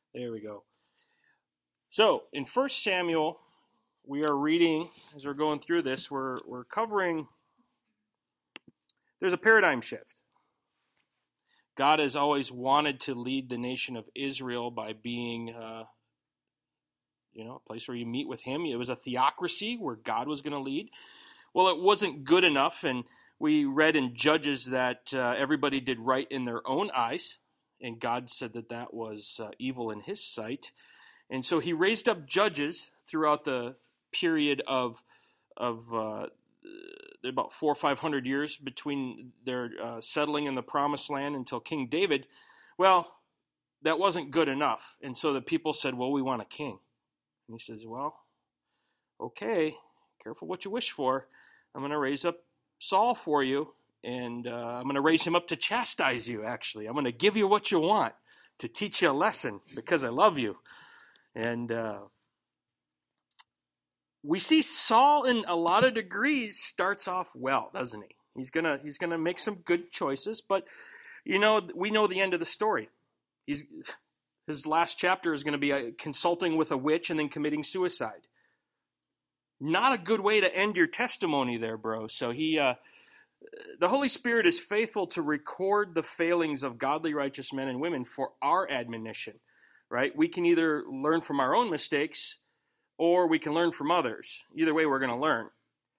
There we go. So in 1 Samuel, we are reading, as we're going through this, we're covering, there's a paradigm shift. God has always wanted to lead the nation of Israel by being, a place where you meet with him. It was a theocracy where God was going to lead. Well, it wasn't good enough, and we read in Judges that everybody did right in their own eyes, and God said that was evil in his sight. And so he raised up judges throughout the period of about 400 or 500 years between their settling in the Promised Land until King David. Well, that wasn't good enough, and so the people said, well, we want a king. And he says, well, okay, careful what you wish for. I'm going to raise up Saul for you, and I'm going to raise him up to chastise you, actually. I'm going to give you what you want, to teach you a lesson, because I love you. And we see Saul, in a lot of degrees, starts off well, doesn't he? He's gonna make some good choices, but we know the end of the story. His last chapter is going to be consulting with a witch and then committing suicide. Not a good way to end your testimony there, bro. So the Holy Spirit is faithful to record the failings of godly, righteous men and women for our admonition, right? We can either learn from our own mistakes or we can learn from others. Either way, we're going to learn.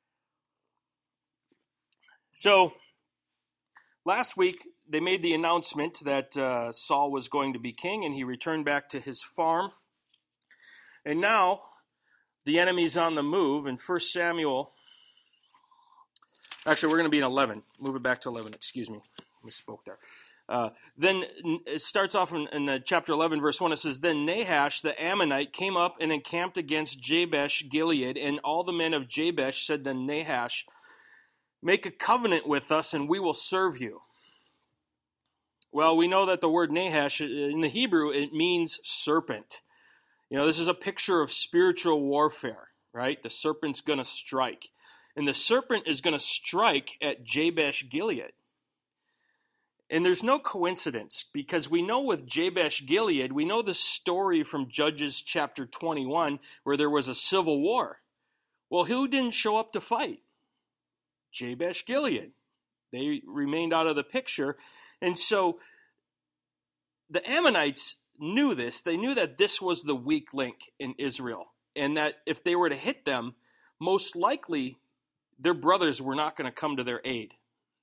So last week, they made the announcement that Saul was going to be king, and he returned back to his farm. And now the enemy's on the move. In 1 Samuel, actually, we're going to be in 11. Move it back to 11. Excuse me. Misspoke there. Then it starts off in chapter 11, verse 1. It says, Then Nahash the Ammonite came up and encamped against Jabesh Gilead, and all the men of Jabesh said to Nahash, Make a covenant with us, and we will serve you. Well, we know that the word Nahash, in the Hebrew, it means serpent. This is a picture of spiritual warfare, right? The serpent's going to strike. And the serpent is going to strike at Jabesh Gilead. And there's no coincidence, because we know with Jabesh Gilead, we know the story from Judges chapter 21, where there was a civil war. Well, who didn't show up to fight? Jabesh Gilead. They remained out of the picture. And so the Ammonites knew this. They knew that this was the weak link in Israel, and that if they were to hit them, most likely their brothers were not going to come to their aid.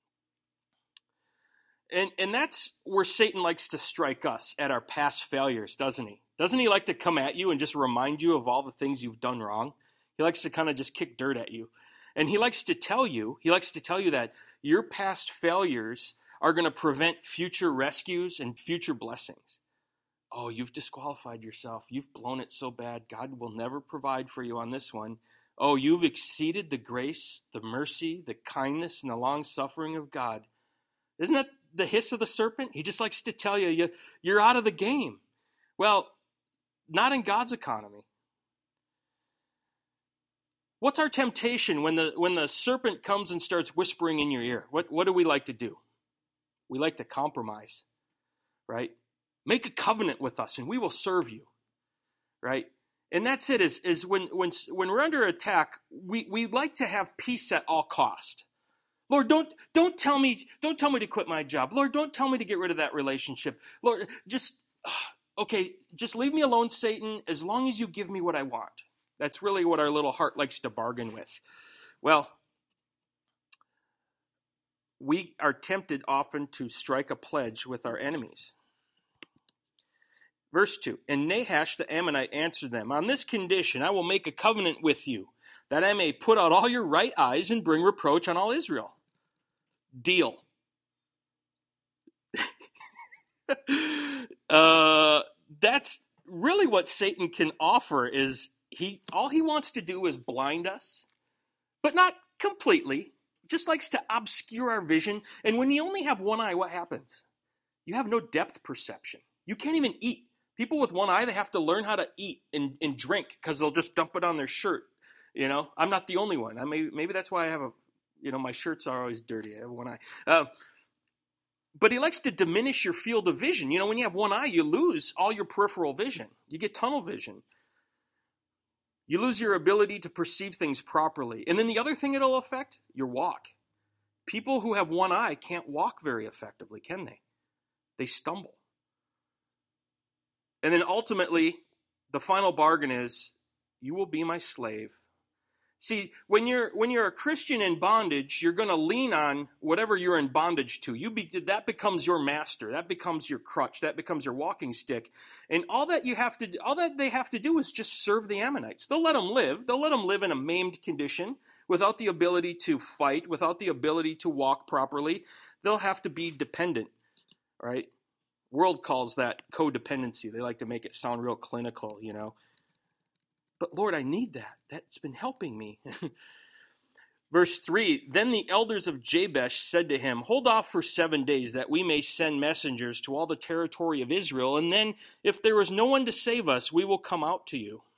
And that's where Satan likes to strike us, at our past failures, doesn't he? Doesn't he like to come at you and just remind you of all the things you've done wrong? He likes to kind of just kick dirt at you. And he likes to tell you that your past failures are going to prevent future rescues and future blessings. Oh, you've disqualified yourself. You've blown it so bad. God will never provide for you on this one. Oh, you've exceeded the grace, the mercy, the kindness, and the long-suffering of God. Isn't that the hiss of the serpent? He just likes to tell you, you're out of the game. Well, not in God's economy. What's our temptation when the serpent comes and starts whispering in your ear? What do we like to do? We like to compromise, right? Make a covenant with us and we will serve you, right? And that's it, is when we're under attack, we like to have peace at all cost. Lord, don't tell me to quit my job. Lord, don't tell me to get rid of that relationship. Lord, just leave me alone, Satan, as long as you give me what I want. That's really what our little heart likes to bargain with. Well, we are tempted often to strike a pledge with our enemies. Verse 2, And Nahash the Ammonite answered them, On this condition I will make a covenant with you, that I may put out all your right eyes and bring reproach on all Israel. Deal. That's really what Satan can offer, is all he wants to do is blind us, but not completely. Just likes to obscure our vision. And when you only have one eye, what happens? You have no depth perception. You can't even eat. People with one eye, they have to learn how to eat and drink, because they'll just dump it on their shirt. I'm not the only one. Maybe that's why I have my shirts are always dirty. I have one eye. But he likes to diminish your field of vision. You know, when you have one eye, you lose all your peripheral vision. You get tunnel vision. You lose your ability to perceive things properly. And then the other thing it'll affect, your walk. People who have one eye can't walk very effectively, can they? They stumble. And then ultimately, the final bargain is, you will be my slave. See, when you're a Christian in bondage, you're going to lean on whatever you're in bondage to. That becomes your master. That becomes your crutch. That becomes your walking stick. And all that they have to do is just serve the Ammonites. They'll let them live. They'll let them live in a maimed condition without the ability to fight, without the ability to walk properly. They'll have to be dependent, right? World calls that codependency. They like to make it sound real clinical, you know. But Lord, I need that. That's been helping me. Verse 3, then the elders of Jabesh said to him, hold off for 7 days that we may send messengers to all the territory of Israel, and then if there is no one to save us, we will come out to you.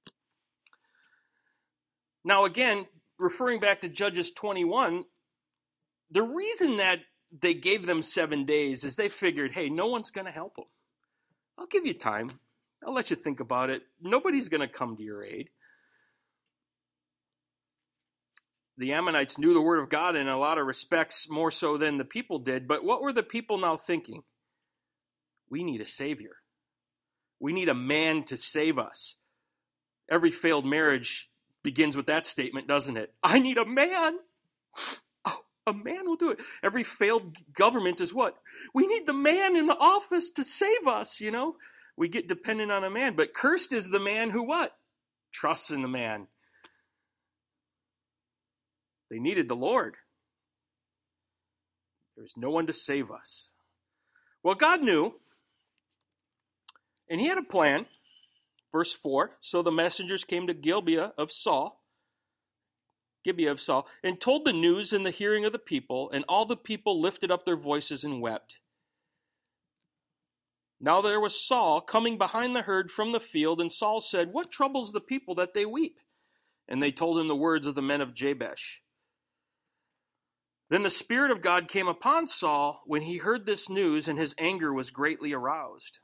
Now again, referring back to Judges 21, the reason that they gave them 7 days is they figured, hey, no one's going to help them. I'll give you time. I'll let you think about it. Nobody's going to come to your aid. The Ammonites knew the word of God in a lot of respects more so than the people did. But what were the people now thinking? We need a savior. We need a man to save us. Every failed marriage begins with that statement, doesn't it? I need a man. Oh, a man will do it. Every failed government is what? We need the man in the office to save us, you know? We get dependent on a man. But cursed is the man who what? Trusts in the man. They needed the Lord. There's no one to save us. Well, God knew, and he had a plan. Verse 4, so the messengers came to Gibeah of Saul, and told the news in the hearing of the people, and all the people lifted up their voices and wept. Now there was Saul coming behind the herd from the field, and Saul said, what troubles the people that they weep? And they told him the words of the men of Jabesh. Then the Spirit of God came upon Saul when he heard this news, and his anger was greatly aroused.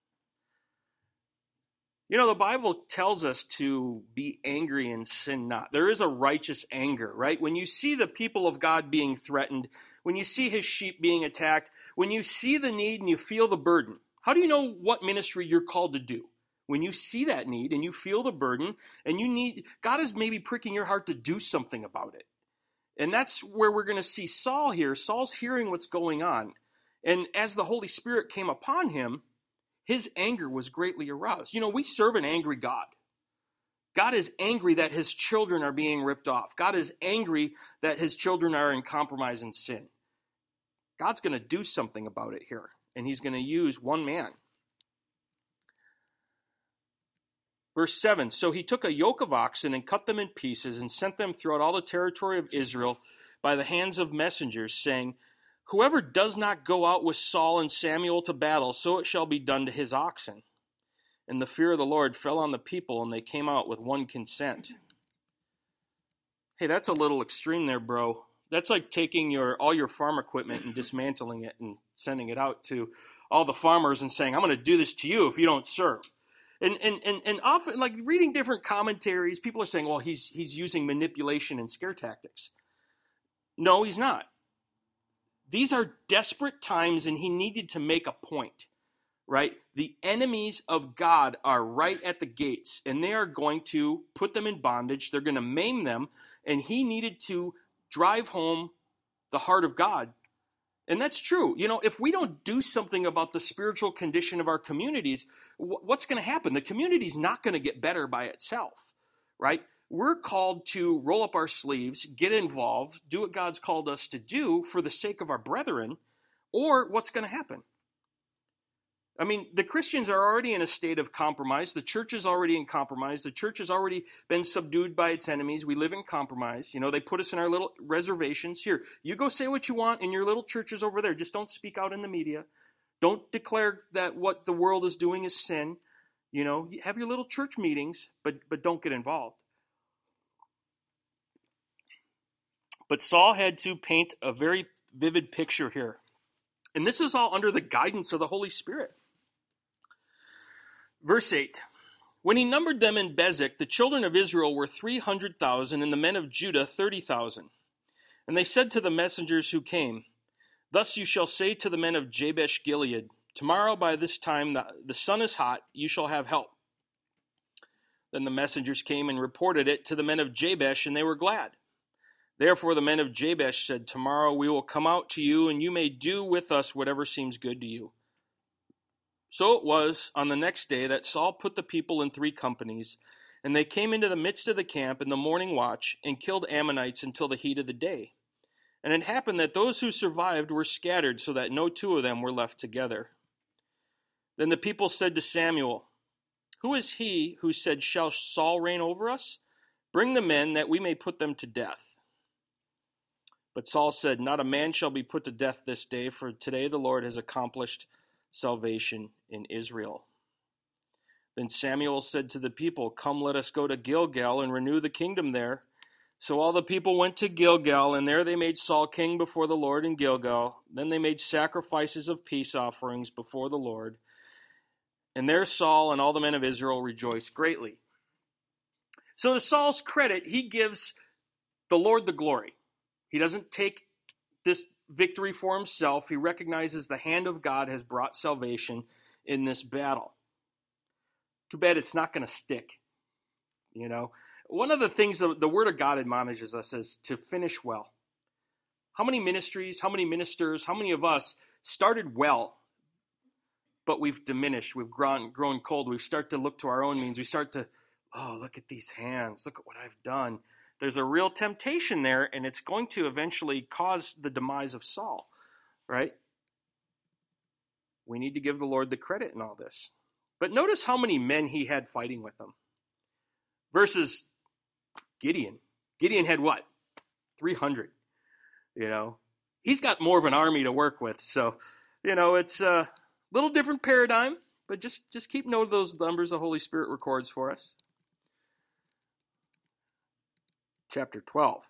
You know, the Bible tells us to be angry and sin not. There is a righteous anger, right? When you see the people of God being threatened, when you see his sheep being attacked, when you see the need and you feel the burden, how do you know what ministry you're called to do? When you see that need and you feel the burden and God is maybe pricking your heart to do something about it. And that's where we're going to see Saul here. Saul's hearing what's going on. And as the Holy Spirit came upon him, his anger was greatly aroused. You know, we serve an angry God. God is angry that his children are being ripped off. God is angry that his children are in compromise and sin. God's going to do something about it here. And he's going to use one man. Verse 7, so he took a yoke of oxen and cut them in pieces and sent them throughout all the territory of Israel by the hands of messengers, saying, whoever does not go out with Saul and Samuel to battle, so it shall be done to his oxen. And the fear of the Lord fell on the people, and they came out with one consent. Hey, that's a little extreme there, bro. That's like taking all your farm equipment and dismantling it and sending it out to all the farmers and saying, I'm going to do this to you if you don't serve. And often, like reading different commentaries, people are saying, well, he's using manipulation and scare tactics. No, he's not. These are desperate times, and he needed to make a point, right? The enemies of God are right at the gates, and they are going to put them in bondage. They're going to maim them, and he needed to drive home the heart of God. And that's true. You know, if we don't do something about the spiritual condition of our communities, what's going to happen? The community's not going to get better by itself, right? We're called to roll up our sleeves, get involved, do what God's called us to do for the sake of our brethren, or what's going to happen? I mean, the Christians are already in a state of compromise. The church is already in compromise. The church has already been subdued by its enemies. We live in compromise. You know, they put us in our little reservations. Here, you go say what you want in your little churches over there. Just don't speak out in the media. Don't declare that what the world is doing is sin. You know, have your little church meetings, but don't get involved. But Saul had to paint a very vivid picture here. And this is all under the guidance of the Holy Spirit. Verse 8, when he numbered them in Bezek, the children of Israel were 300,000, and the men of Judah 30,000. And they said to the messengers who came, thus you shall say to the men of Jabesh Gilead, tomorrow by this time the sun is hot, you shall have help. Then the messengers came and reported it to the men of Jabesh, and they were glad. Therefore the men of Jabesh said, tomorrow we will come out to you, and you may do with us whatever seems good to you. So it was on the next day that Saul put the people in 3 companies, and they came into the midst of the camp in the morning watch, and killed Ammonites until the heat of the day. And it happened that those who survived were scattered, so that no 2 of them were left together. Then the people said to Samuel, who is he who said, shall Saul reign over us? Bring the men, that we may put them to death. But Saul said, not a man shall be put to death this day, for today the Lord has accomplished salvation in Israel. Then Samuel said to the people, come, let us go to Gilgal and renew the kingdom there. So all the people went to Gilgal, and there they made Saul king before the Lord in Gilgal. Then they made sacrifices of peace offerings before the Lord. And there Saul and all the men of Israel rejoiced greatly. So to Saul's credit, he gives the Lord the glory. He doesn't take this victory for himself. He recognizes the hand of God has brought salvation in this battle. Too bad it's not going to stick. You know, one of the things the Word of God admonishes us is to finish well. How many ministries, how many ministers, how many of us started well, but we've diminished, we've grown cold. We start to look to our own means. We start to, oh, look at these hands. Look at what I've done. There's a real temptation there, and it's going to eventually cause the demise of Saul, right? We need to give the Lord the credit in all this. But notice how many men he had fighting with him. Versus Gideon. Gideon had what? 300. You know, he's got more of an army to work with. So, you know, it's a little different paradigm, but just keep note of those numbers the Holy Spirit records for us. Chapter 12.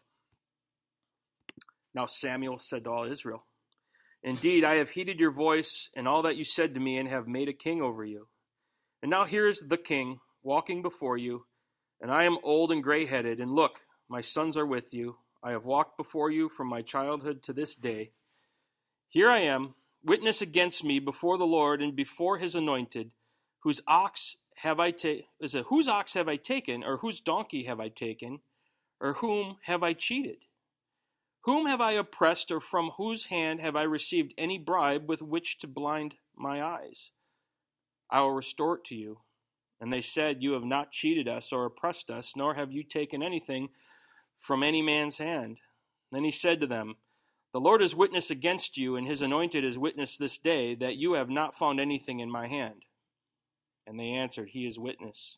Now Samuel said to all Israel, indeed, I have heeded your voice and all that you said to me, and have made a king over you. And now here is the king walking before you, and I am old and gray-headed, and look, my sons are with you. I have walked before you from my childhood to this day. Here I am, witness against me before the Lord and before his anointed. Whose ox have I taken, or whose donkey have I taken, or whom have I cheated? Whom have I oppressed, or from whose hand have I received any bribe with which to blind my eyes? I will restore it to you. And they said, you have not cheated us or oppressed us, nor have you taken anything from any man's hand. Then he said to them, the Lord is witness against you, and his anointed is witness this day, that you have not found anything in my hand. And they answered, he is witness.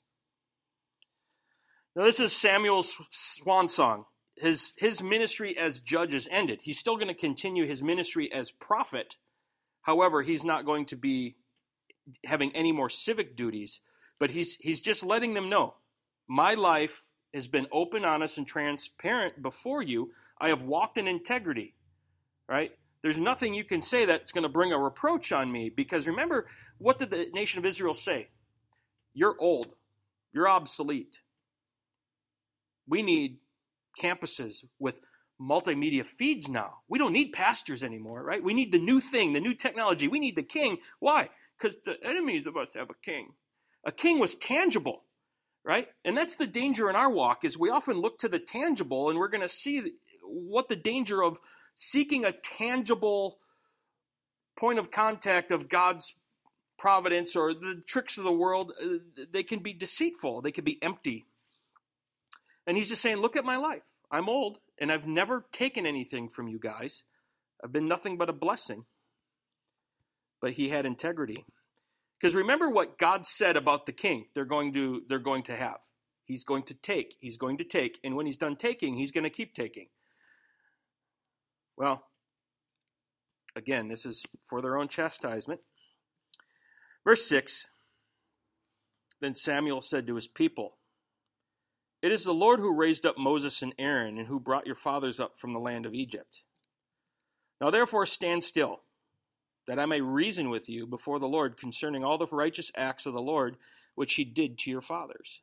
Now this is Samuel's swan song. His ministry as judge is ended. He's still going to continue his ministry as prophet. However, he's not going to be having any more civic duties. But he's just letting them know, my life has been open, honest, and transparent before you. I have walked in integrity, right? There's nothing you can say that's going to bring a reproach on me. Because remember, what did the nation of Israel say? You're old. You're obsolete. We need campuses with multimedia feeds now. We don't need pastors anymore, right? We need the new thing, the new technology. We need the king. Why? Because the enemy is about to have a king. A king was tangible, right? And that's the danger in our walk, is we often look to the tangible, and we're going to see what the danger of seeking a tangible point of contact of God's providence or the tricks of the world. They can be deceitful. They can be empty. And he's just saying, look at my life. I'm old, and I've never taken anything from you guys. I've been nothing but a blessing. But he had integrity. Because remember what God said about the king they're going to have. He's going to take, and when he's done taking, he's going to keep taking. Well, again, this is for their own chastisement. Verse 6, then Samuel said to his people, it is the Lord who raised up Moses and Aaron, and who brought your fathers up from the land of Egypt. Now therefore stand still, that I may reason with you before the Lord concerning all the righteous acts of the Lord, which he did to your fathers.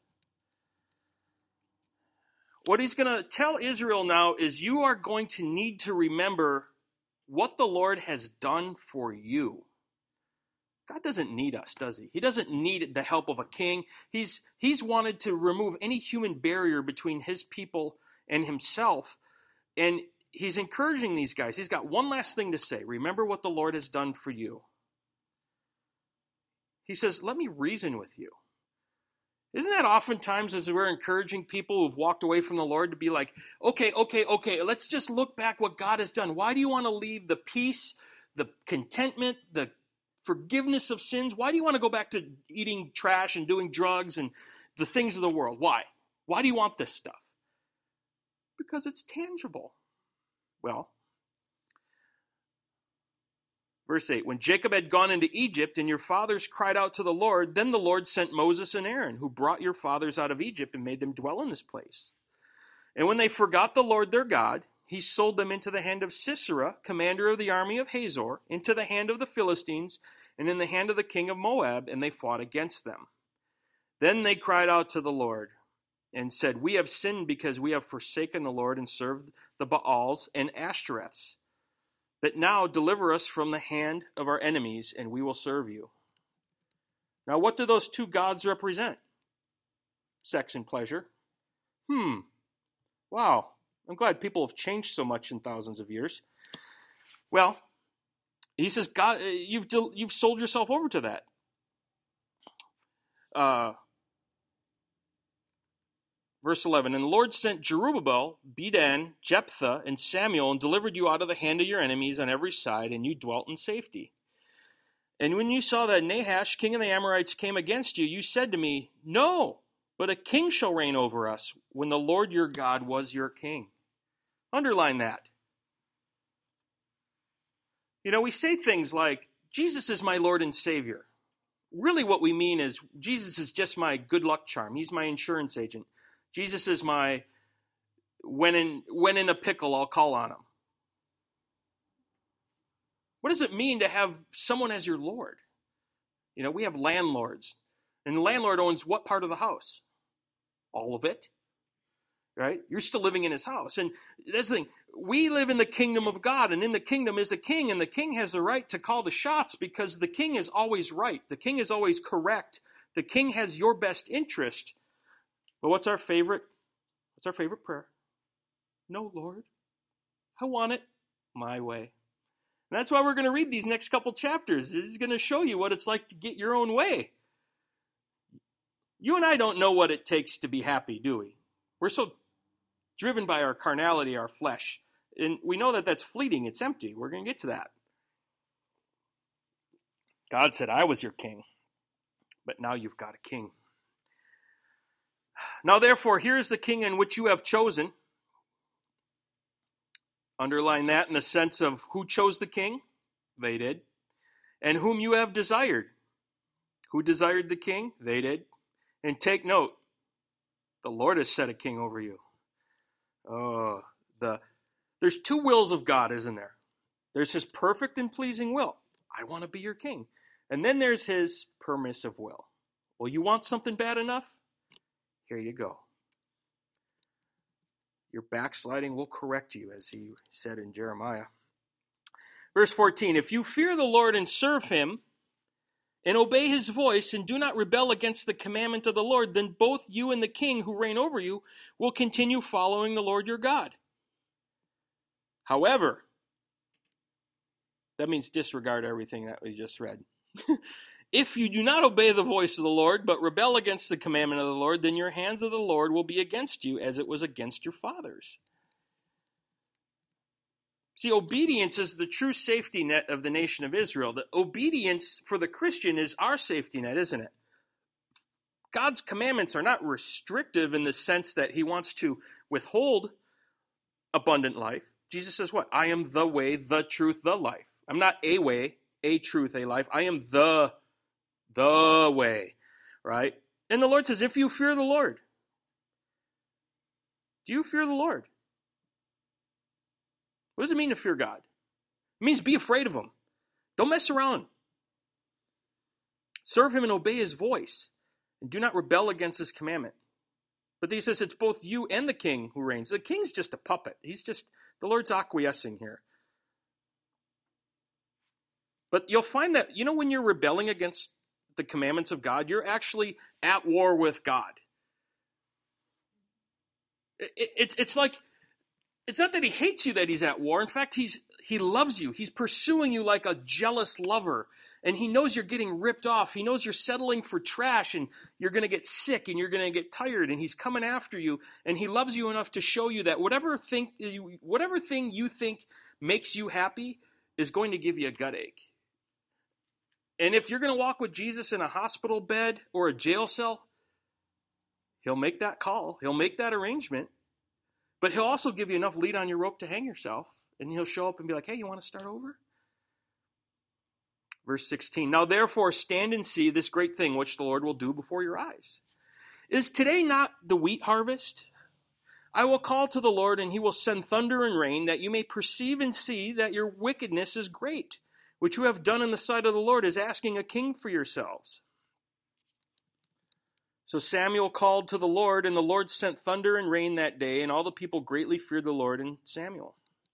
What he's going to tell Israel now is you are going to need to remember what the Lord has done for you. God doesn't need us, does he? He doesn't need the help of a king. He's wanted to remove any human barrier between his people and himself. And he's encouraging these guys. He's got one last thing to say. Remember what the Lord has done for you. He says, let me reason with you. Isn't that oftentimes as we're encouraging people who've walked away from the Lord to be like, okay, let's just look back what God has done. Why do you want to leave the peace, the contentment, the forgiveness of sins? Why do you want to go back to eating trash and doing drugs and the things of the world? Why? Why do you want this stuff? Because it's tangible. Well, verse 8, when Jacob had gone into Egypt and your fathers cried out to the Lord, then the Lord sent Moses and Aaron, who brought your fathers out of Egypt and made them dwell in this place. And when they forgot the Lord their God, he sold them into the hand of Sisera, commander of the army of Hazor, into the hand of the Philistines, and in the hand of the king of Moab, and they fought against them. Then they cried out to the Lord and said, we have sinned because we have forsaken the Lord and served the Baals and Ashtoreths. But now deliver us from the hand of our enemies, and we will serve you. Now what do those two gods represent? Sex and pleasure. Wow. I'm glad people have changed so much in thousands of years. Well, he says, God, you've sold yourself over to that. Verse 11, and the Lord sent Jerubbaal, Bedan, Jephthah, and Samuel, and delivered you out of the hand of your enemies on every side, and you dwelt in safety. And when you saw that Nahash, king of the Amorites, came against you, you said to me, no, but a king shall reign over us, when the Lord your God was your king. Underline that. You know, we say things like, Jesus is my Lord and Savior. Really what we mean is, Jesus is just my good luck charm. He's my insurance agent. Jesus is my, when in a pickle, I'll call on him. What does it mean to have someone as your Lord? You know, we have landlords. And the landlord owns what part of the house? All of it. Right? You're still living in his house. And that's the thing. We live in the kingdom of God, and in the kingdom is a king, and the king has the right to call the shots because the king is always right. The king is always correct. The king has your best interest. But what's our favorite prayer? No, Lord. I want it my way. And that's why we're going to read these next couple chapters. This is going to show you what it's like to get your own way. You and I don't know what it takes to be happy, do we? We're so driven by our carnality, our flesh. And we know that that's fleeting. It's empty. We're going to get to that. God said, I was your king, but now you've got a king. Now, therefore, here is the king in which you have chosen. Underline that in the sense of who chose the king? They did. And whom you have desired. Who desired the king? They did. And take note, the Lord has set a king over you. There's two wills of God, isn't there? There's his perfect and pleasing will. I want to be your king. And then there's his permissive will. Well, you want something bad enough? Here you go. Your backsliding will correct you, as he said in Jeremiah. Verse 14, if you fear the Lord and serve him, and obey his voice, and do not rebel against the commandment of the Lord, then both you and the king who reign over you will continue following the Lord your God. However, that means disregard everything that we just read. If you do not obey the voice of the Lord, but rebel against the commandment of the Lord, then your hands of the Lord will be against you, as it was against your fathers. See, obedience is the true safety net of the nation of Israel. The obedience for the Christian is our safety net, isn't it? God's commandments are not restrictive in the sense that he wants to withhold abundant life. Jesus says what? I am the way, the truth, the life. I'm not a way, a truth, a life. I am the way, right? And the Lord says, if you fear the Lord, do you fear the Lord? What does it mean to fear God? It means be afraid of him. Don't mess around. Serve him and obey his voice, and do not rebel against his commandment. But he says it's both you and the king who reigns. The king's just a puppet. The Lord's acquiescing here. But you'll find that, when you're rebelling against the commandments of God, you're actually at war with God. It's like, it's not that he hates you that he's at war. In fact, he loves you. He's pursuing you like a jealous lover. And he knows you're getting ripped off. He knows you're settling for trash and you're going to get sick and you're going to get tired. And he's coming after you. And he loves you enough to show you that whatever thing you think makes you happy is going to give you a gut ache. And if you're going to walk with Jesus in a hospital bed or a jail cell, he'll make that call. He'll make that arrangement. But he'll also give you enough lead on your rope to hang yourself. And he'll show up and be like, hey, you want to start over? Verse 16, now therefore stand and see this great thing which the Lord will do before your eyes. Is today not the wheat harvest? I will call to the Lord, and he will send thunder and rain, that you may perceive and see that your wickedness is great, which you have done in the sight of the Lord, is asking a king for yourselves. So Samuel called to the Lord, and the Lord sent thunder and rain that day, and all the people greatly feared the Lord and Samuel.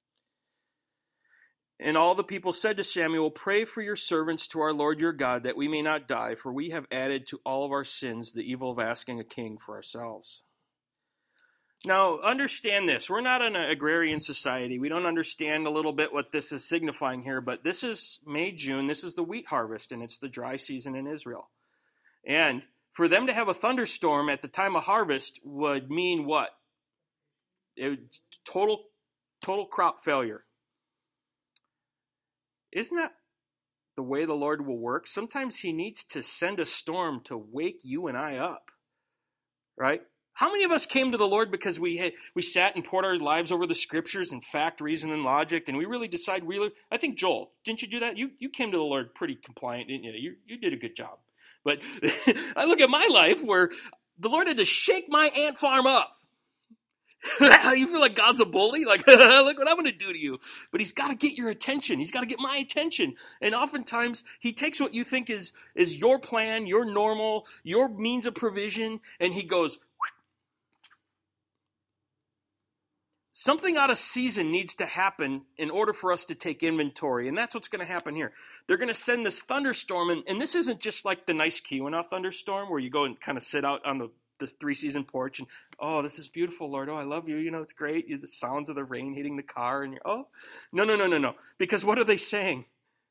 And all the people said to Samuel, pray for your servants to our Lord your God, that we may not die, for we have added to all of our sins the evil of asking a king for ourselves. Now, understand this. We're not an agrarian society. We don't understand a little bit what this is signifying here, but this is May, June. This is the wheat harvest, and it's the dry season in Israel. And for them to have a thunderstorm at the time of harvest would mean what? Total crop failure. Isn't that the way the Lord will work? Sometimes he needs to send a storm to wake you and I up, right? How many of us came to the Lord because we sat and poured our lives over the scriptures and fact, reason, and logic, and we really decided I think, Joel, didn't you do that? You came to the Lord pretty compliant, didn't you? You did a good job. But I look at my life where the Lord had to shake my ant farm up. You feel like God's a bully? Like, look what I'm going to do to you. But he's got to get your attention. He's got to get my attention. And oftentimes, he takes what you think is your plan, your normal, your means of provision, and he goes, something out of season needs to happen in order for us to take inventory. And that's what's going to happen here. They're going to send this thunderstorm. And this isn't just like the nice Keweenaw thunderstorm where you go and kind of sit out on the 3-season porch and, oh, this is beautiful, Lord. Oh, I love you. It's great. The sounds of the rain hitting the car. And no. Because what are they saying?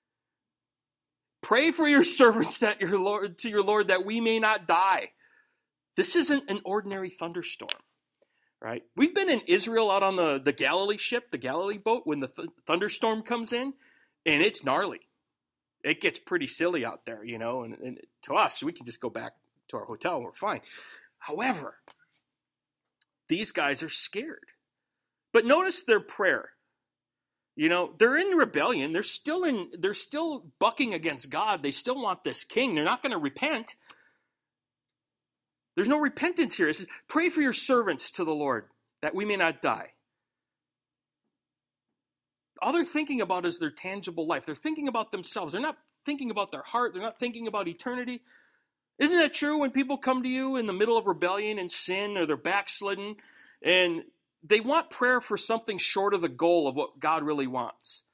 Pray for your servants to your Lord that we may not die. This isn't an ordinary thunderstorm, right? We've been in Israel out on the Galilee ship, the Galilee boat, when the thunderstorm comes in, and it's gnarly. It gets pretty silly out there, and to us, we can just go back to our hotel and we're fine. However, these guys are scared. But notice their prayer. They're in rebellion. They're still bucking against God. They still want this king. They're not going to repent. There's no repentance here. It says, pray for your servants to the Lord, that we may not die. All they're thinking about is their tangible life. They're thinking about themselves. They're not thinking about their heart. They're not thinking about eternity. Isn't that true when people come to you in the middle of rebellion and sin, or they're backslidden, and they want prayer for something short of the goal of what God really wants?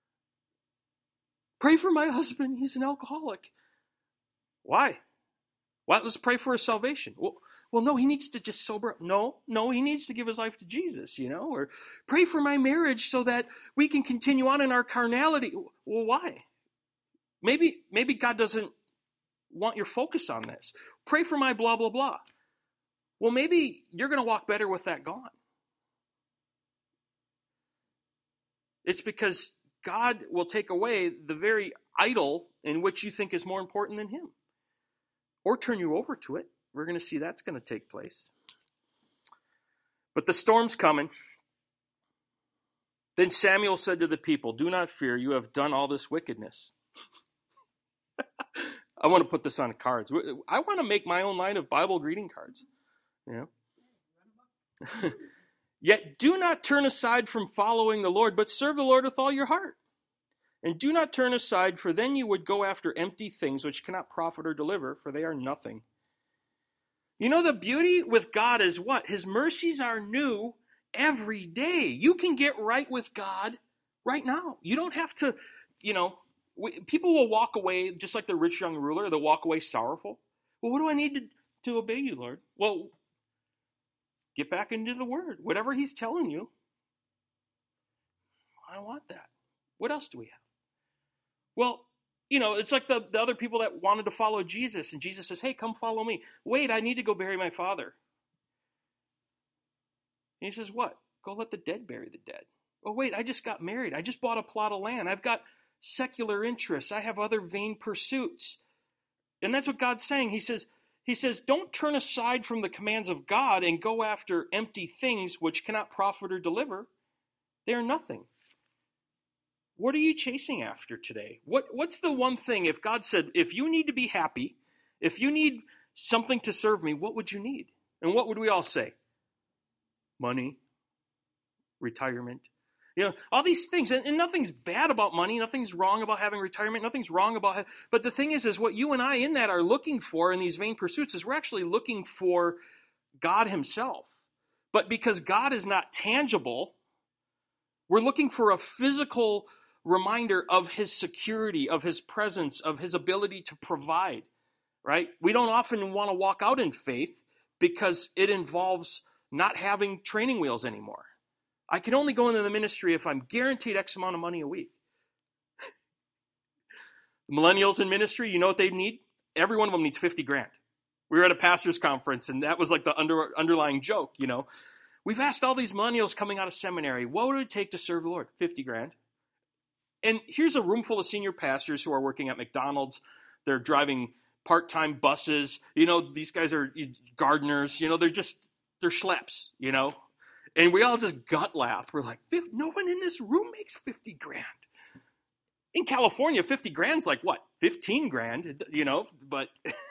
Pray for my husband. He's an alcoholic. Why? Let's pray for his salvation. Well, no, he needs to just sober up. No, he needs to give his life to Jesus, or pray for my marriage so that we can continue on in our carnality. Well, why? Maybe God doesn't want your focus on this. Pray for my blah, blah, blah. Well, maybe you're going to walk better with that gone. It's because God will take away the very idol in which you think is more important than him, or turn you over to it. We're going to see that's going to take place. But the storm's coming. Then Samuel said to the people, do not fear, you have done all this wickedness. I want to put this on cards. I want to make my own line of Bible greeting cards. Yet do not turn aside from following the Lord, but serve the Lord with all your heart. And do not turn aside, for then you would go after empty things which cannot profit or deliver, for they are nothing. You know, the beauty with God is what? His mercies are new every day. You can get right with God right now. You don't have to, people will walk away, just like the rich young ruler, they'll walk away sorrowful. Well, what do I need to obey you, Lord? Well, get back into the Word. Whatever He's telling you, I want that. What else do we have? Well, it's like the other people that wanted to follow Jesus, and Jesus says, hey, come follow me. Wait, I need to go bury my father. And he says, what? Go let the dead bury the dead. Oh, wait, I just got married. I just bought a plot of land. I've got secular interests. I have other vain pursuits. And that's what God's saying. He says, don't turn aside from the commands of God and go after empty things which cannot profit or deliver. They are nothing. What are you chasing after today? What's the one thing, if God said, if you need to be happy, if you need something to serve me, what would you need? And what would we all say? Money, retirement, all these things. And nothing's bad about money. Nothing's wrong about having retirement. Nothing's wrong about it. But the thing is what you and I in that are looking for in these vain pursuits is we're actually looking for God Himself. But because God is not tangible, we're looking for a physical reminder of His security, of His presence, of His ability to provide, right? We don't often want to walk out in faith because it involves not having training wheels anymore. I can only go into the ministry if I'm guaranteed X amount of money a week. The millennials in ministry, you know what they need? Every one of them needs 50 grand. We were at a pastor's conference, and that was like the underlying joke, We've asked all these millennials coming out of seminary, what would it take to serve the Lord? 50 grand. And here's a room full of senior pastors who are working at McDonald's. They're driving part-time buses. These guys are gardeners. They're schleps, And we all just gut laugh. We're like, no one in this room makes 50 grand. In California, 50 grand's like what? 15 grand, but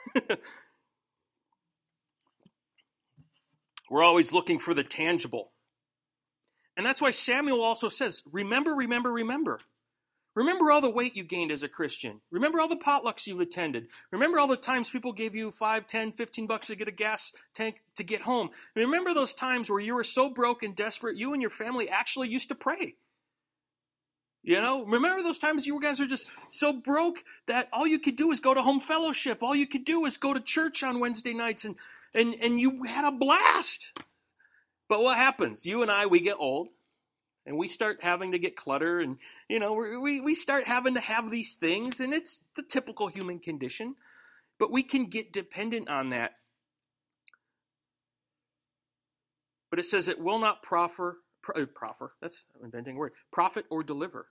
we're always looking for the tangible. And that's why Samuel also says, remember, remember, remember. Remember all the weight you gained as a Christian. Remember all the potlucks you've attended. Remember all the times people gave you $5, $10, $15 to get a gas tank to get home. Remember those times where you were so broke and desperate, you and your family actually used to pray. Remember those times you guys are just so broke that all you could do is go to home fellowship. All you could do is go to church on Wednesday nights and you had a blast. But what happens? You and I, we get old. And we start having to get clutter and, we start having to have these things, and it's the typical human condition. But we can get dependent on that. But it says it will not proffer, that's I'm inventing a word, profit or deliver.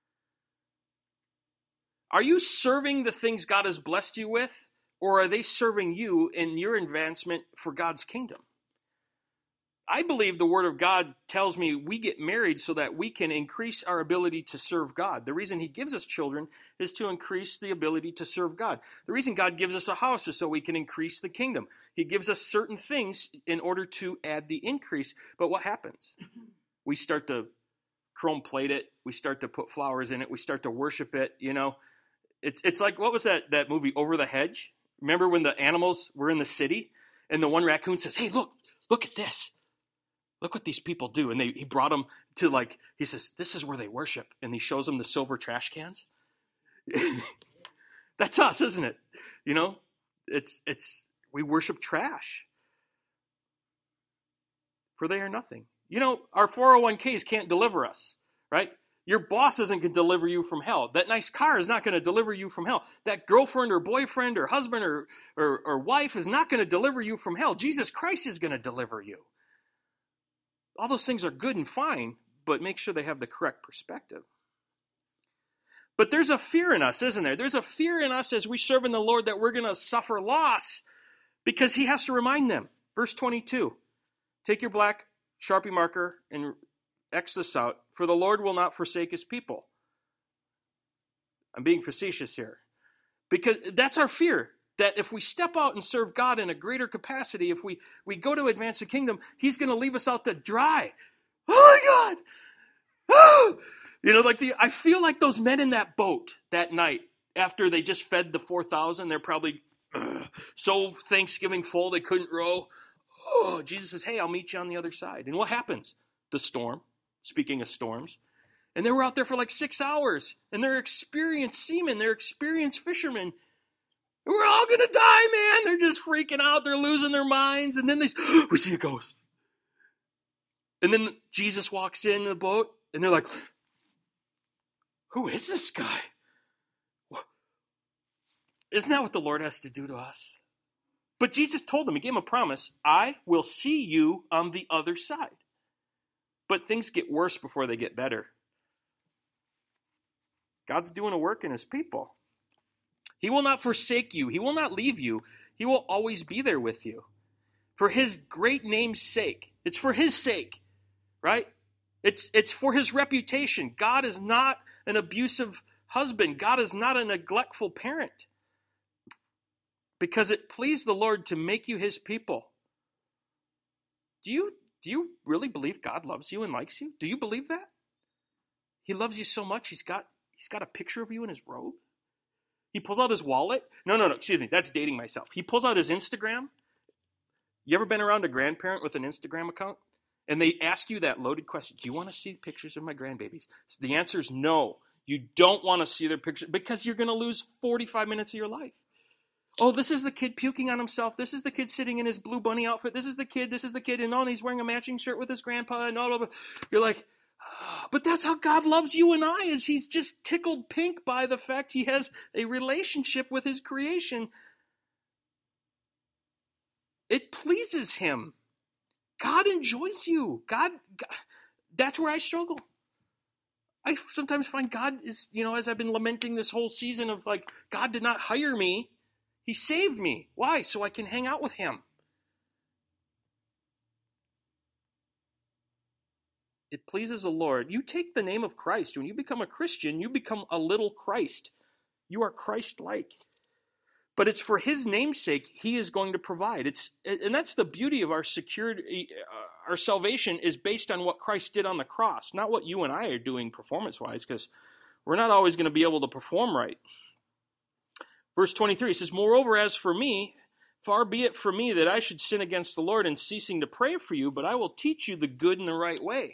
Are you serving the things God has blessed you with, or are they serving you in your advancement for God's kingdom? I believe the Word of God tells me we get married so that we can increase our ability to serve God. The reason He gives us children is to increase the ability to serve God. The reason God gives us a house is so we can increase the kingdom. He gives us certain things in order to add the increase. But what happens? We start to chrome plate it. We start to put flowers in it. We start to worship it. It's like, what was that movie, Over the Hedge? Remember when the animals were in the city and the one raccoon says, hey, look at this. Look what these people do. And he brought them to he says, this is where they worship. And he shows them the silver trash cans. That's us, isn't it? We worship trash. For they are nothing. Our 401ks can't deliver us, right? Your boss isn't going to deliver you from hell. That nice car is not going to deliver you from hell. That girlfriend or boyfriend or husband or wife is not going to deliver you from hell. Jesus Christ is going to deliver you. All those things are good and fine, but make sure they have the correct perspective. But there's a fear in us, isn't there? There's a fear in us as we serve in the Lord that we're going to suffer loss because He has to remind them. Verse 22, take your black Sharpie marker and X this out, for the Lord will not forsake His people. I'm being facetious here. Because that's our fear. That if we step out and serve God in a greater capacity, if we go to advance the kingdom, He's going to leave us out to dry. Oh my God! Oh, I feel like those men in that boat that night after they just fed the 4,000, they're probably so Thanksgiving full they couldn't row. Oh, Jesus says, hey, I'll meet you on the other side. And what happens? The storm, speaking of storms. And they were out there for like 6 hours. And they're experienced seamen. They're experienced fishermen. We're all going to die, man. They're just freaking out. They're losing their minds. And then we see a ghost. And then Jesus walks in the boat. And they're like, who is this guy? Isn't that what the Lord has to do to us? But Jesus told them, he gave them a promise, I will see you on the other side. But things get worse before they get better. God's doing a work in his people. He will not forsake you. He will not leave you. He will always be there with you. For his great name's sake. It's for his sake, right? It's for his reputation. God is not an abusive husband. God is not a neglectful parent. Because it pleased the Lord to make you his people. Do you really believe God loves you and likes you? Do you believe that? He loves you so much, he's got a picture of you in his robe. He pulls out his wallet. No, excuse me, that's dating myself. He pulls out his Instagram. You ever been around a grandparent with an Instagram account? And they ask you that loaded question, do you want to see pictures of my grandbabies? So the answer is no. You don't want to see their pictures because you're going to lose 45 minutes of your life. Oh, this is the kid puking on himself. This is the kid sitting in his blue bunny outfit. This is the kid. And he's wearing a matching shirt with his grandpa. And all of it. You're like, but that's how God loves you and I, is he's just tickled pink by the fact he has a relationship with his creation. It pleases him. God enjoys you. God, that's where I struggle. I sometimes find God is, as I've been lamenting this whole season of like, God did not hire me. He saved me. Why? So I can hang out with him. It pleases the Lord. You take the name of Christ. When you become a Christian, you become a little Christ. You are Christ-like. But it's for his name's sake he is going to provide. And that's the beauty of our security. Our salvation is based on what Christ did on the cross, not what you and I are doing performance-wise, because we're not always going to be able to perform right. Verse 23 says, moreover, as for me, far be it from me that I should sin against the Lord in ceasing to pray for you, but I will teach you the good and the right way.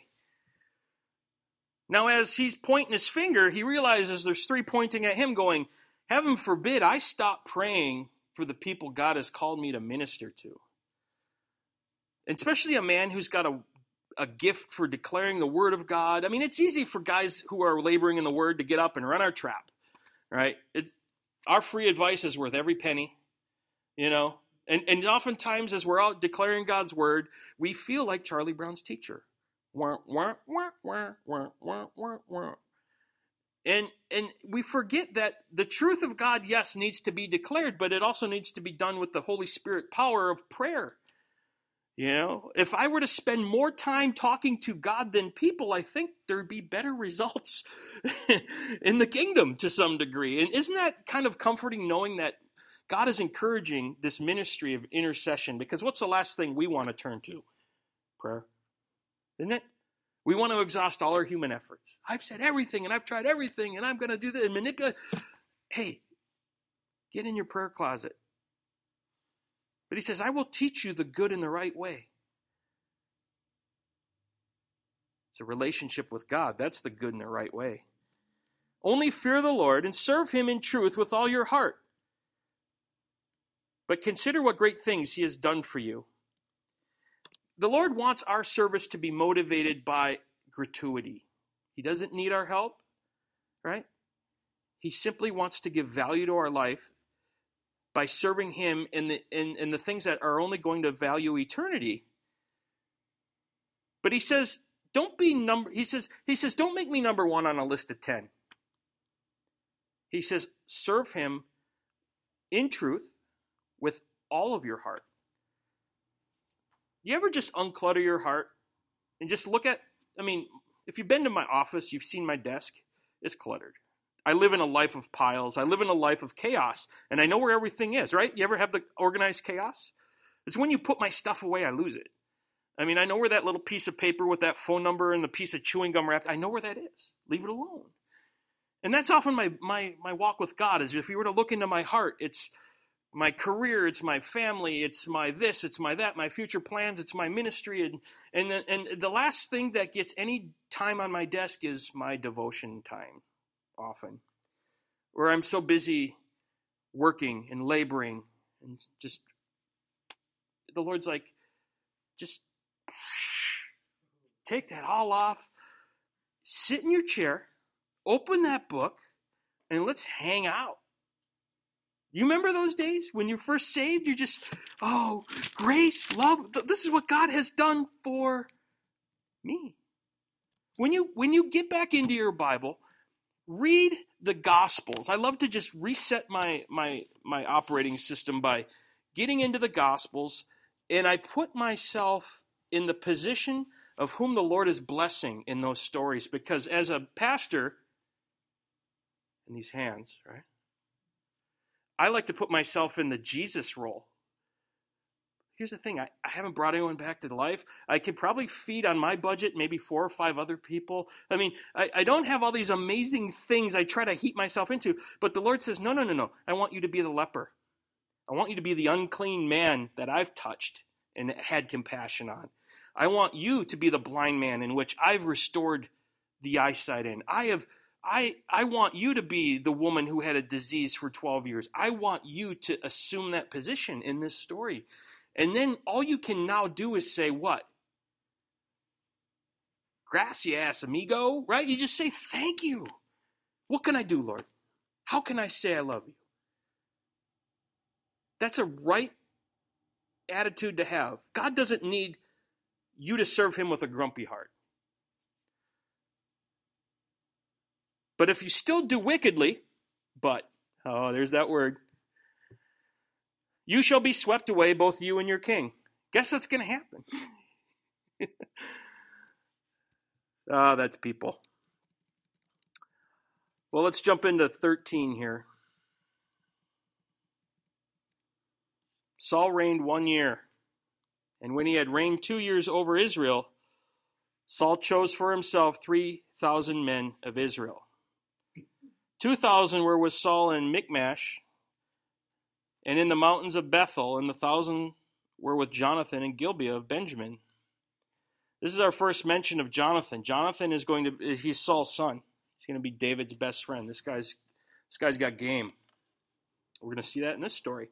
Now, as he's pointing his finger, he realizes there's three pointing at him going, heaven forbid I stop praying for the people God has called me to minister to. And especially a man who's got a gift for declaring the word of God. I mean, it's easy for guys who are laboring in the word to get up and run our trap, right? Our free advice is worth every penny, And oftentimes as we're out declaring God's word, we feel like Charlie Brown's teacher. Wah, wah, wah, wah, wah, wah, wah, wah. And we forget that the truth of God, yes, needs to be declared, but it also needs to be done with the Holy Spirit power of prayer. If I were to spend more time talking to God than people, I think there'd be better results in the kingdom to some degree. And isn't that kind of comforting, knowing that God is encouraging this ministry of intercession? Because what's the last thing we want to turn to? Prayer. Isn't it? We want to exhaust all our human efforts. I've said everything, and I've tried everything, and I'm going to do this and manipulate. Hey, get in your prayer closet. But he says, I will teach you the good and the right way. It's a relationship with God. That's the good and the right way. Only fear the Lord and serve him in truth with all your heart. But consider what great things he has done for you. The Lord wants our service to be motivated by gratuity. He doesn't need our help, right? He simply wants to give value to our life by serving him in the things that are only going to value eternity. But he says, don't make me number one on a list of 10. He says, serve him in truth with all of your heart. You ever just unclutter your heart and just look at, if you've been to my office, you've seen my desk, it's cluttered. I live in a life of piles. I live in a life of chaos, and I know where everything is, right? You ever have the organized chaos? It's when you put my stuff away, I lose it. I mean, I know where that little piece of paper with that phone number and the piece of chewing gum wrapped, I know where that is. Leave it alone. And that's often my walk with God, is if you were to look into my heart, it's my career, it's my family, it's my this, it's my that, my future plans, it's my ministry. And the last thing that gets any time on my desk is my devotion time, often. Where I'm so busy working and laboring and just, the Lord's like, just take that all off, sit in your chair, open that book, and let's hang out. You remember those days when you're first saved? You're just, oh, grace, love. This is what God has done for me. When you get back into your Bible, read the Gospels. I love to just reset my operating system by getting into the Gospels, and I put myself in the position of whom the Lord is blessing in those stories, because as a pastor, in these hands, right? I like to put myself in the Jesus role. Here's the thing, I haven't brought anyone back to life. I could probably feed on my budget maybe 4 or 5 other people. I mean, I don't have all these amazing things I try to heat myself into, but the Lord says, no. I want you to be the leper. I want you to be the unclean man that I've touched and had compassion on. I want you to be the blind man in which I've restored the eyesight in. I want you to be the woman who had a disease for 12 years. I want you to assume that position in this story. And then all you can now do is say what? Gracias, amigo, right? You just say, thank you. What can I do, Lord? How can I say I love you? That's a right attitude to have. God doesn't need you to serve him with a grumpy heart. But if you still do wickedly, there's that word, you shall be swept away, both you and your king. Guess what's going to happen? That's people. Well, let's jump into 13 here. Saul reigned 1 year, and when he had reigned 2 years over Israel, Saul chose for himself 3,000 men of Israel. 2,000 were with Saul in Michmash and in the mountains of Bethel, and the 1,000 were with Jonathan in Gibeah of Benjamin. This is our first mention of Jonathan. Jonathan he's Saul's son. He's going to be David's best friend. This guy's got game. We're going to see that in this story.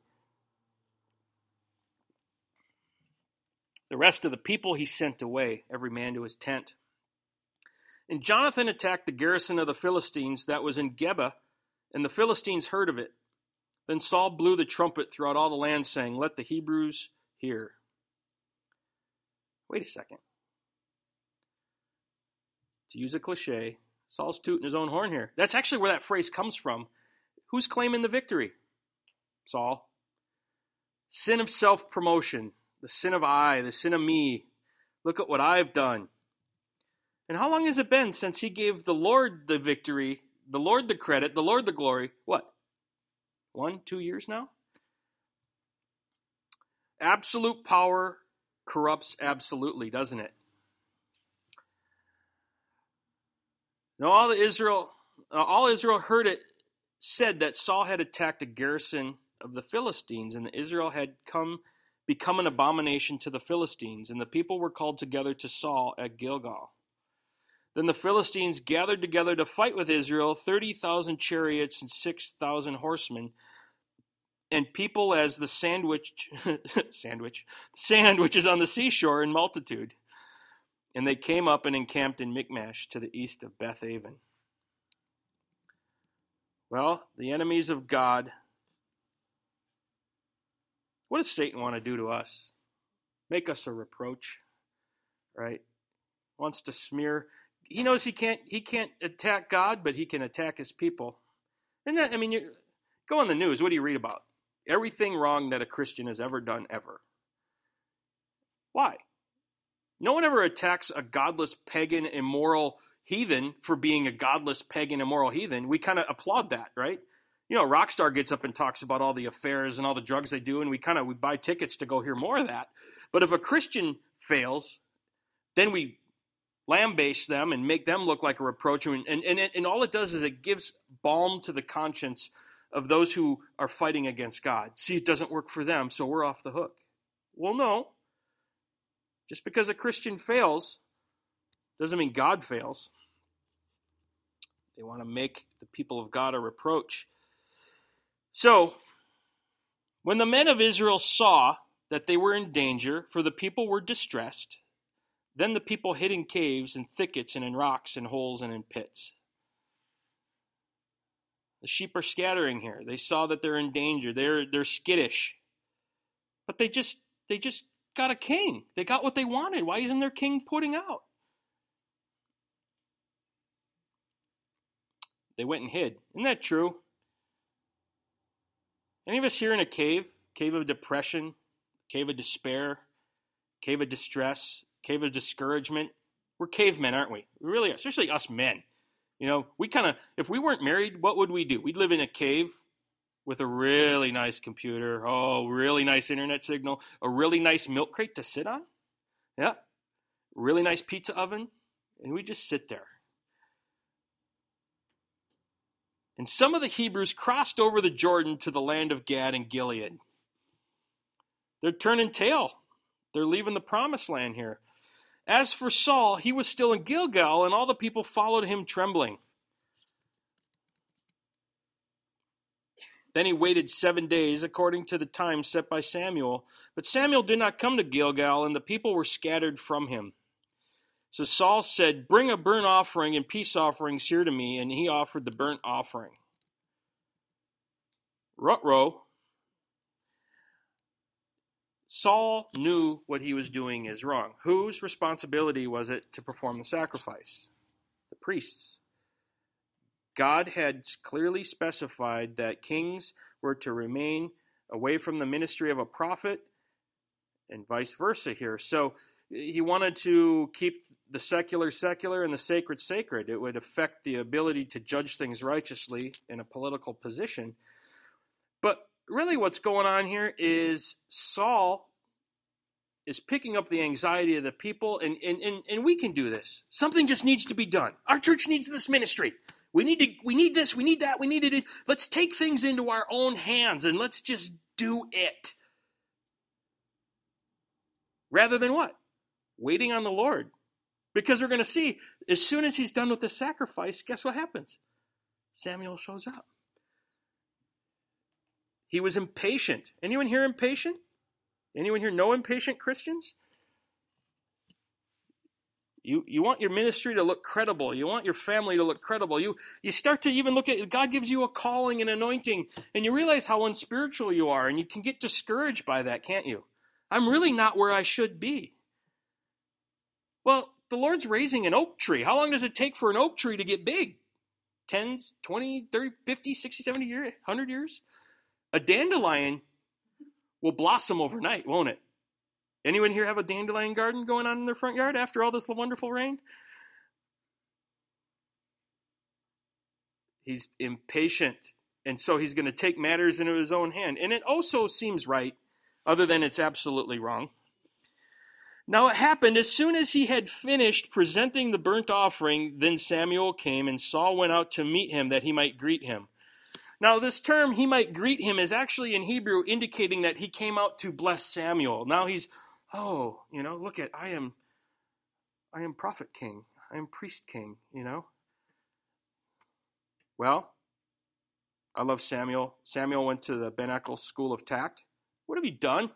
The rest of the people he sent away, every man to his tent. And Jonathan attacked the garrison of the Philistines that was in Geba, and the Philistines heard of it. Then Saul blew the trumpet throughout all the land, saying, "Let the Hebrews hear." Wait a second. To use a cliche, Saul's tooting his own horn here. That's actually where that phrase comes from. Who's claiming the victory? Saul. Sin of self-promotion, the sin of I, the sin of me. Look at what I've done. And how long has it been since he gave the Lord the victory, the Lord the credit, the Lord the glory? What? 1, 2 years now? Absolute power corrupts absolutely, doesn't it? Now all Israel heard it said that Saul had attacked a garrison of the Philistines, and that Israel had become an abomination to the Philistines, and the people were called together to Saul at Gilgal. Then the Philistines gathered together to fight with Israel, 30,000 chariots and 6,000 horsemen, and people as the sand which is on the seashore in multitude. And they came up and encamped in Michmash to the east of Beth-aven. Well, the enemies of God. What does Satan want to do to us? Make us a reproach, right? Wants to smear. He knows he can't attack God, but he can attack his people. And that, you go on the news, what do you read about? Everything wrong that a Christian has ever done, ever. Why? No one ever attacks a godless, pagan, immoral heathen for being a godless, pagan, immoral heathen. We kind of applaud that, right? You know, a rock star gets up and talks about all the affairs and all the drugs they do, and we buy tickets to go hear more of that. But if a Christian fails, then we lambaste them and make them look like a reproach. And all it does is it gives balm to the conscience of those who are fighting against God. See, it doesn't work for them, so we're off the hook. Well, no. Just because a Christian fails doesn't mean God fails. They want to make the people of God a reproach. So, when the men of Israel saw that they were in danger, for the people were distressed, then the people hid in caves and thickets and in rocks and holes and in pits. The sheep are scattering here. They saw that they're in danger. They're skittish. But they just got a king. They got what they wanted. Why isn't their king putting out? They went and hid. Isn't that true? Any of us here in a cave of depression, cave of despair, cave of distress, cave of discouragement? We're cavemen, aren't we? We really are, especially us men. You know, we kind of, if we weren't married, what would we do? We'd live in a cave with a really nice computer, really nice internet signal, a really nice milk crate to sit on, really nice pizza oven, and we just sit there. And some of the Hebrews crossed over the Jordan to the land of Gad and Gilead. They're turning tail. They're leaving the promised land here. As for Saul, he was still in Gilgal, and all the people followed him trembling. Then he waited 7 days, according to the time set by Samuel. But Samuel did not come to Gilgal, and the people were scattered from him. So Saul said, "Bring a burnt offering and peace offerings here to me," and he offered the burnt offering. Ruh-roh. Saul knew what he was doing is wrong. Whose responsibility was it to perform the sacrifice? The priests. God had clearly specified that kings were to remain away from the ministry of a prophet and vice versa here. So he wanted to keep the secular and the sacred sacred. It would affect the ability to judge things righteously in a political position. But really what's going on here is Saul is picking up the anxiety of the people, and we can do this. Something just needs to be done. Our church needs this ministry. We need this, we need that, we need it. Let's take things into our own hands and let's just do it. Rather than what? Waiting on the Lord. Because we're going to see, as soon as he's done with the sacrifice, guess what happens? Samuel shows up. He was impatient. Anyone here impatient? Anyone here know impatient Christians? You want your ministry to look credible. You want your family to look credible. You start to even look at, God gives you a calling and anointing, and you realize how unspiritual you are, and you can get discouraged by that, can't you? I'm really not where I should be. Well, the Lord's raising an oak tree. How long does it take for an oak tree to get big? 10, 20, 30, 50, 60, 70 years, 100 years? A dandelion will blossom overnight, won't it? Anyone here have a dandelion garden going on in their front yard after all this wonderful rain? He's impatient, and so he's going to take matters into his own hand. And it also seems right, other than it's absolutely wrong. Now it happened, as soon as he had finished presenting the burnt offering, then Samuel came, and Saul went out to meet him that he might greet him. Now this term, he might greet him, is actually in Hebrew indicating that he came out to bless Samuel. Now he's, look at, I am prophet king. I am priest king, Well, I love Samuel. Samuel went to the Ben Eccles School of Tact. What have you done?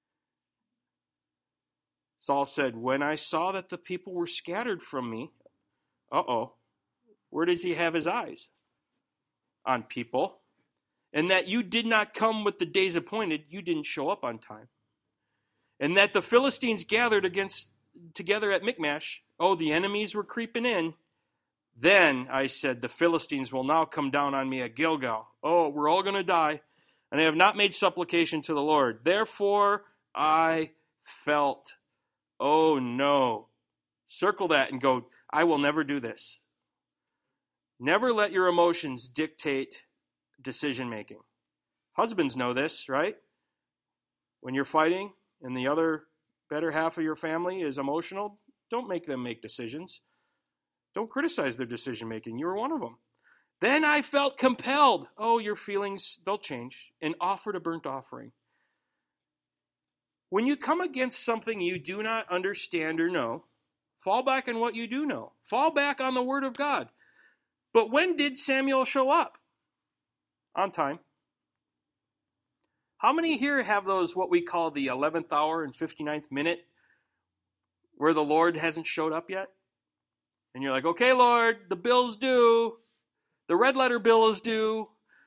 Saul said, when I saw that the people were scattered from me, where does he have his eyes? On people. And that you did not come with the days appointed, you didn't show up on time. And that the Philistines gathered together at Michmash, the enemies were creeping in. Then I said, the Philistines will now come down on me at Gilgal. We're all going to die. And I have not made supplication to the Lord. Therefore I felt, oh no. Circle that and go, I will never do this. Never let your emotions dictate decision making. Husbands know this, right? When you're fighting and the other better half of your family is emotional, don't make them make decisions. Don't criticize their decision making. You were one of them. Then I felt compelled. Oh, your feelings, they'll change. And offered a burnt offering. When you come against something you do not understand or know, fall back on what you do know. Fall back on the Word of God. But when did Samuel show up? On time. How many here have those, what we call the 11th hour and 59th minute, where the Lord hasn't showed up yet? And you're like, okay, Lord, the bill's due. The red letter bill is due.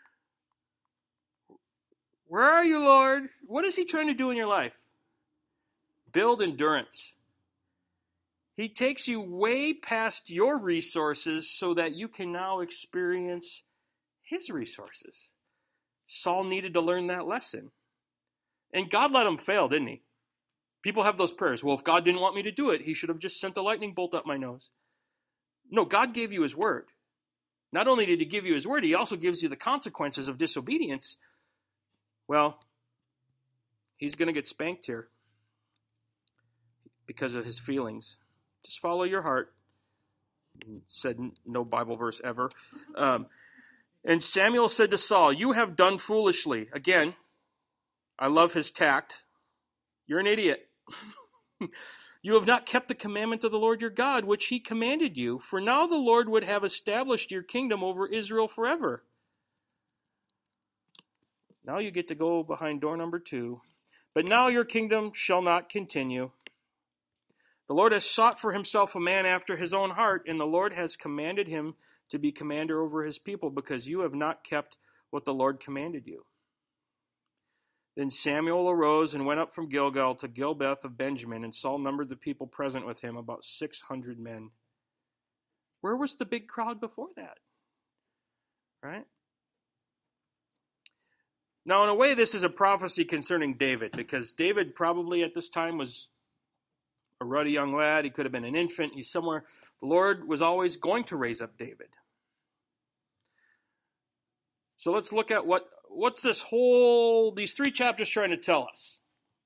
Where are you, Lord? What is he trying to do in your life? Build endurance. He takes you way past your resources so that you can now experience his resources. Saul needed to learn that lesson. And God let him fail, didn't he? People have those prayers. Well, if God didn't want me to do it, he should have just sent a lightning bolt up my nose. No, God gave you his word. Not only did he give you his word, he also gives you the consequences of disobedience. Well, he's going to get spanked here because of his feelings. Just follow your heart. Said no Bible verse ever. And Samuel said to Saul, you have done foolishly. Again, I love his tact. You're an idiot. You have not kept the commandment of the Lord your God, which he commanded you. For now the Lord would have established your kingdom over Israel forever. Now you get to go behind door number 2. But now your kingdom shall not continue. The Lord has sought for himself a man after his own heart, and the Lord has commanded him to be commander over his people, because you have not kept what the Lord commanded you. Then Samuel arose and went up from Gilgal to Gilbeth of Benjamin, and Saul numbered the people present with him, about 600 men. Where was the big crowd before that? Right? Now, in a way, this is a prophecy concerning David, because David probably at this time was a ruddy young lad. He could have been an infant. He's somewhere. The Lord was always going to raise up David. So let's look at what's these 3 chapters trying to tell us.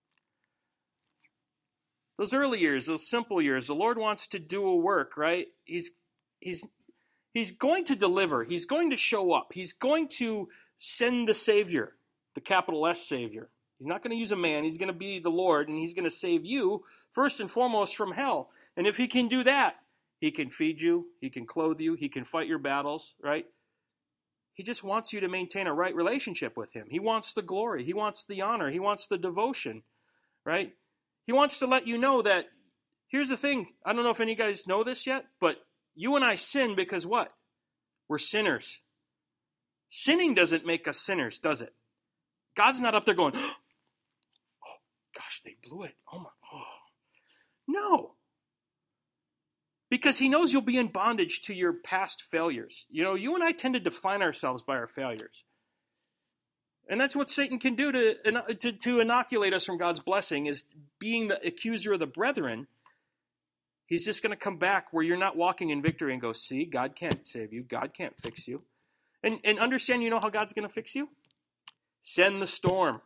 Those early years, those simple years, the Lord wants to do a work, right? He's going to deliver. He's going to show up. He's going to send the Savior, the capital S Savior. He's not going to use a man. He's going to be the Lord, and he's going to save you first and foremost from hell. And if he can do that, he can feed you, he can clothe you, he can fight your battles, right? He just wants you to maintain a right relationship with him. He wants the glory. He wants the honor. He wants the devotion, right? He wants to let you know that, here's the thing. I don't know if any of you guys know this yet, but you and I sin because what? We're sinners. Sinning doesn't make us sinners, does it? God's not up there going, oh, gosh, they blew it. Oh. No. Because he knows you'll be in bondage to your past failures. You know, you and I tend to define ourselves by our failures. And that's what Satan can do to inoculate us from God's blessing, is being the accuser of the brethren. He's just going to come back where you're not walking in victory and go, see, God can't save you. God can't fix you. And understand, you know how God's going to fix you? Send the storm.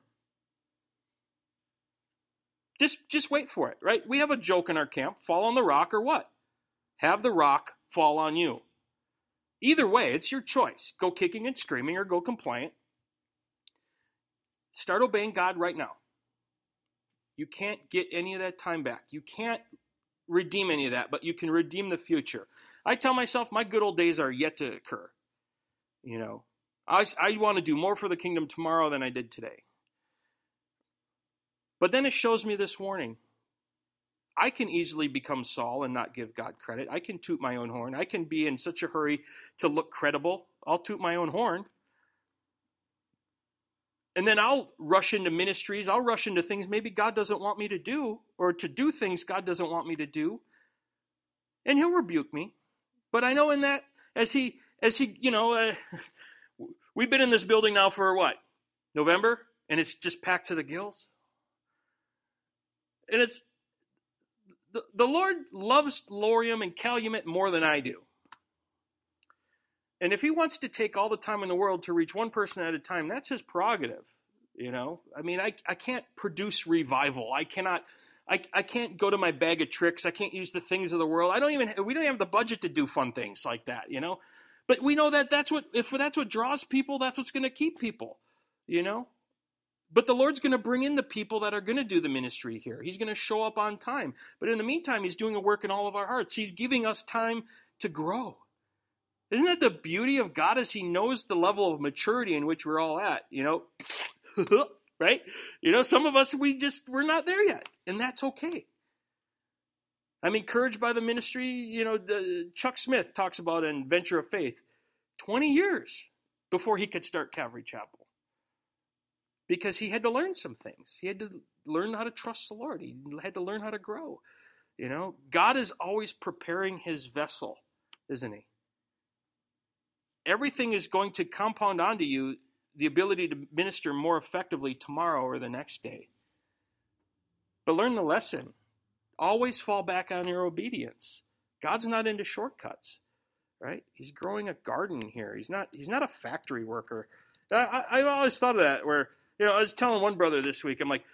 Just wait for it, right? We have a joke in our camp, fall on the rock or what? Have the rock fall on you. Either way, it's your choice. Go kicking and screaming or go compliant. Start obeying God right now. You can't get any of that time back. You can't redeem any of that, but you can redeem the future. I tell myself my good old days are yet to occur. You know, I want to do more for the kingdom tomorrow than I did today. But then it shows me this warning. I can easily become Saul and not give God credit. I can toot my own horn. I can be in such a hurry to look credible. I'll toot my own horn. And then I'll rush into ministries. I'll rush into things maybe God doesn't want me to do, or to do things God doesn't want me to do. And he'll rebuke me. But I know in that, as he, we've been in this building now for what? November? And it's just packed to the gills. And it's, the Lord loves Lorium and Calumet more than I do. And if he wants to take all the time in the world to reach one person at a time, that's his prerogative. You know, I mean, I can't produce revival. I cannot I can't go to my bag of tricks. I can't use the things of the world. We don't have the budget to do fun things like that, you know. But we know that if that's what draws people, that's what's going to keep people, you know. But the Lord's going to bring in the people that are going to do the ministry here. He's going to show up on time. But in the meantime, he's doing a work in all of our hearts. He's giving us time to grow. Isn't that the beauty of God, is he knows the level of maturity in which we're all at, you know? Right? You know, some of us, we're not there yet, and that's okay. I'm encouraged by the ministry, you know, Chuck Smith talks about in Venture of Faith, 20 years before he could start Calvary Chapel. Because he had to learn some things. He had to learn how to trust the Lord. He had to learn how to grow. You know, God is always preparing his vessel, isn't he? Everything is going to compound onto you the ability to minister more effectively tomorrow or the next day. But learn the lesson. Always fall back on your obedience. God's not into shortcuts, right? He's growing a garden here. He's not a factory worker. I always thought of that, where, you know, I was telling one brother this week, I'm like,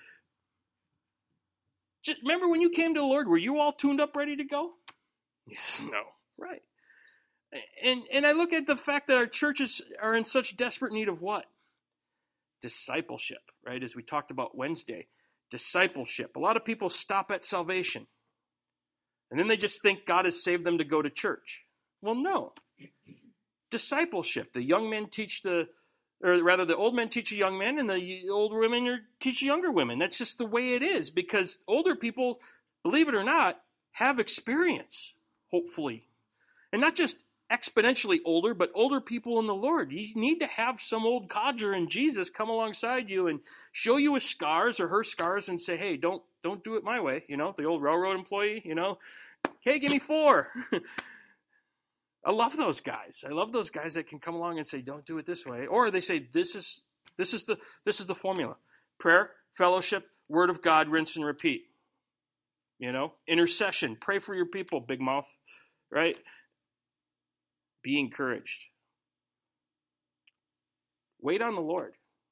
remember when you came to the Lord, were you all tuned up, ready to go? He says, no. Right. And I look at the fact that our churches are in such desperate need of what? Discipleship, right? As we talked about Wednesday. Discipleship. A lot of people stop at salvation. And then they just think God has saved them to go to church. Well, no. Discipleship. The young men teach the old men teach the young men, and the old women teach younger women. That's just the way it is, because older people, believe it or not, have experience, hopefully. And not just exponentially older, but older people in the Lord. You need to have some old codger in Jesus come alongside you and show you his scars or her scars and say, hey, don't do it my way. You know, the old railroad employee, you know, hey, give me 4. I love those guys. I love those guys that can come along and say, don't do it this way. Or they say, this is the formula. Prayer, fellowship, word of God, rinse and repeat. You know, intercession, pray for your people, big mouth, right? Be encouraged. Wait on the Lord.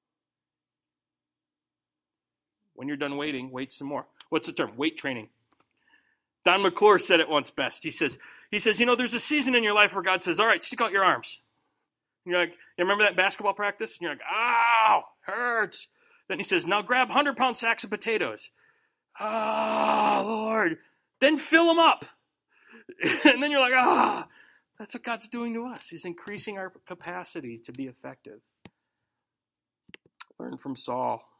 When you're done waiting, wait some more. What's the term? Weight training. Don McClure said it once best. He says, you know, there's a season in your life where God says, all right, stick out your arms. And you're like, you remember that basketball practice? And you're like, ow, hurts. Then he says, now grab 100-pound sacks of potatoes. Ah, Lord. Then fill them up. And then you're like, ah. That's what God's doing to us. He's increasing our capacity to be effective. Learn from Saul.